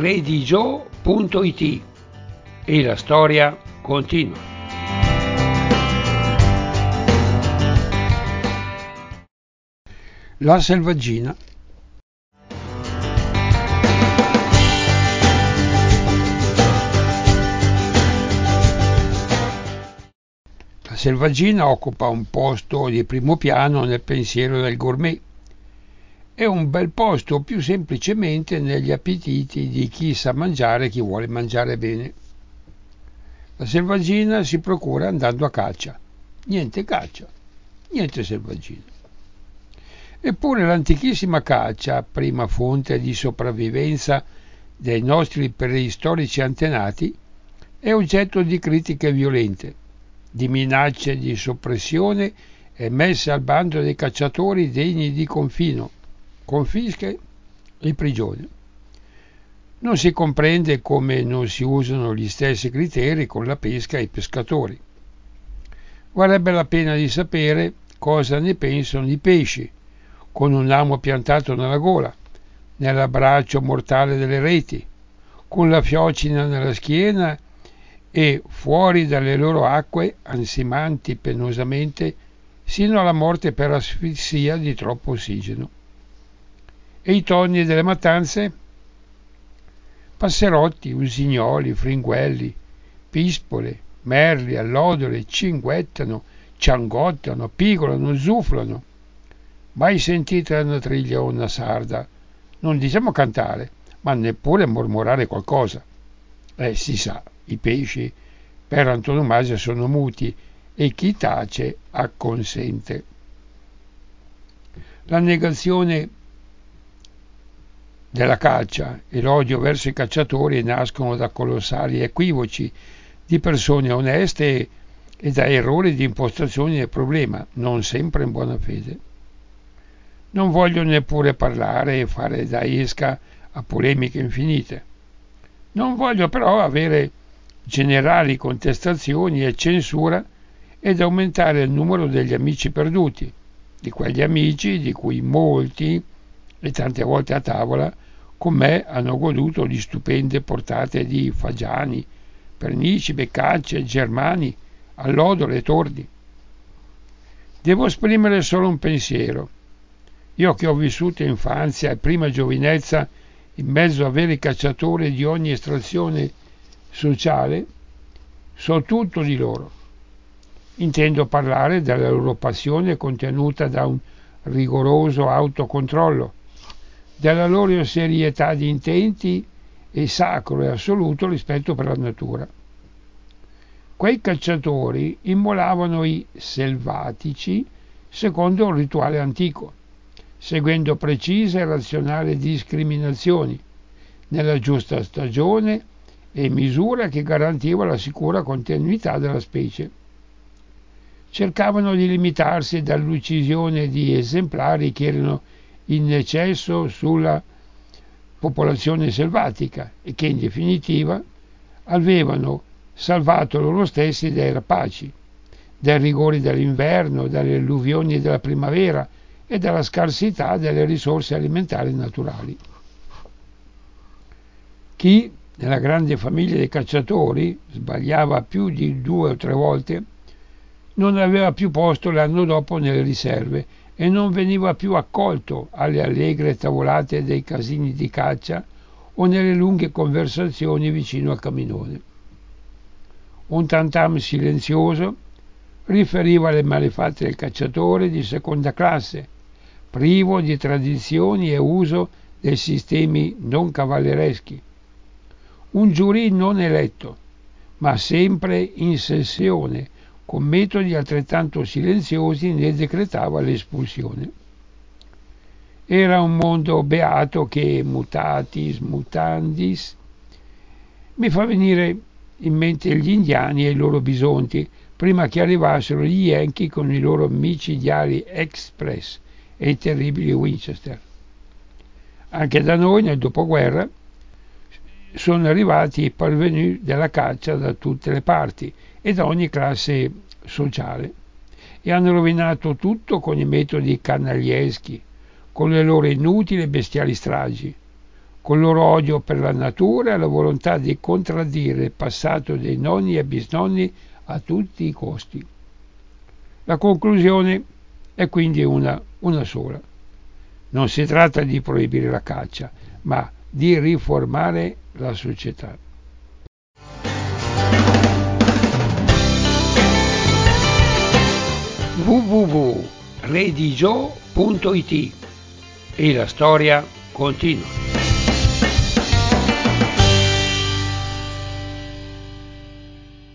redigio.it e la storia continua. La selvaggina. La selvaggina occupa un posto di primo piano nel pensiero del gourmet. È un bel posto più semplicemente negli appetiti di chi sa mangiare e chi vuole mangiare bene. La selvaggina si procura andando a caccia. Niente caccia, niente selvaggina. Eppure l'antichissima caccia, prima fonte di sopravvivenza dei nostri preistorici antenati, è oggetto di critiche violente, di minacce di soppressione e messe al bando dei cacciatori degni di confino, confische e prigioni. Non si comprende come non si usano gli stessi criteri con la pesca e i pescatori. Varrebbe la pena di sapere cosa ne pensano i pesci, con un amo piantato nella gola, nell'abbraccio mortale delle reti, con la fiocina nella schiena e fuori dalle loro acque ansimanti penosamente sino alla morte per asfissia di troppo ossigeno. E i tonni delle mattanze? Passerotti, usignoli, fringuelli, pispole, merli, allodole, cinguettano, ciangottano, pigolano, zuflano. Mai sentite una triglia o una sarda? Non diciamo cantare, ma neppure mormorare qualcosa. Si sa, i pesci per antonomasia sono muti e chi tace acconsente. La negazione della caccia e l'odio verso i cacciatori nascono da colossali equivoci di persone oneste e da errori di impostazione del problema, non sempre in buona fede. Non voglio neppure parlare e fare da esca a polemiche infinite. Non voglio però avere generali contestazioni e censura ed aumentare il numero degli amici perduti, di quegli amici di cui molti, e tante volte a tavola, con me hanno goduto di stupende portate di fagiani, pernici, beccacce, germani, allodole e tordi. Devo esprimere solo un pensiero. Io che ho vissuto infanzia e prima giovinezza in mezzo a veri cacciatori di ogni estrazione sociale, so tutto di loro. Intendo parlare della loro passione contenuta da un rigoroso autocontrollo, della loro serietà di intenti e sacro e assoluto rispetto per la natura. Quei cacciatori immolavano i selvatici secondo un rituale antico, seguendo precise e razionali discriminazioni, nella giusta stagione e misura che garantiva la sicura continuità della specie. Cercavano di limitarsi dall'uccisione di esemplari che erano in eccesso sulla popolazione selvatica e che in definitiva avevano salvato loro stessi dai rapaci, dai rigori dell'inverno, dalle alluvioni della primavera e dalla scarsità delle risorse alimentari naturali. Chi, nella grande famiglia dei cacciatori, sbagliava più di 2 o 3 volte, non aveva più posto l'anno dopo nelle riserve e non veniva più accolto alle allegre tavolate dei casini di caccia o nelle lunghe conversazioni vicino al caminone. Un tantam silenzioso riferiva le malefatte del cacciatore di seconda classe, privo di tradizioni e uso dei sistemi non cavallereschi. Un giurì non eletto, ma sempre in sessione, con metodi altrettanto silenziosi ne decretava l'espulsione. Era un mondo beato che, mutatis mutandis, mi fa venire in mente gli indiani e i loro bisonti, prima che arrivassero gli Yankee con i loro micidiali Express e i terribili Winchester. Anche da noi, nel dopoguerra, sono arrivati i parvenus della caccia da tutte le parti e da ogni classe sociale e hanno rovinato tutto con i metodi canaglieschi, con le loro inutili e bestiali stragi, con loro odio per la natura e la volontà di contraddire il passato dei nonni e bisnonni a tutti i costi. La conclusione è quindi una sola. Non si tratta di proibire la caccia, ma di riformare la società. www.redigio.it e la storia continua.